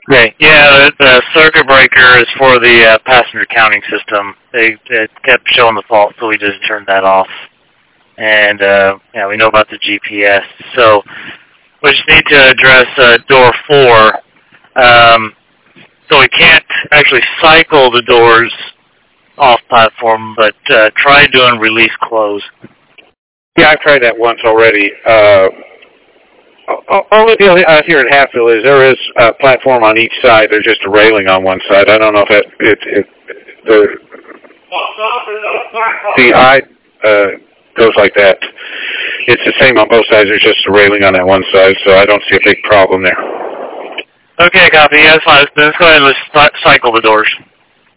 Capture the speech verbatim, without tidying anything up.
Great. Yeah, the, the circuit breaker is for the uh, passenger counting system. They it kept showing the fault, so we just turned that off. And uh, yeah, we know about the G P S. So we just need to address uh, door four. Um, so we can't actually cycle the doors off platform, but uh, try doing release close. Yeah, I've tried that once already. Uh, only deal uh, here at Hatfield is there is a platform on each side. There's just a railing on one side. I don't know if that it, it the the eye uh, goes like that. It's the same on both sides. There's just a railing on that one side, so I don't see a big problem there. Okay, copy. Yeah, that's fine. Let's go ahead and let's cycle the doors.